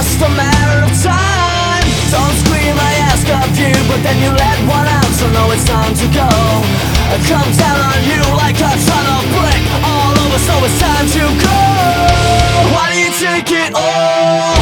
just a matter of time. Don't scream, I ask of you, but then you let one out, so now it's time to go. I come down on you like a ton of brick all over, so it's time to go. Why do you take it all?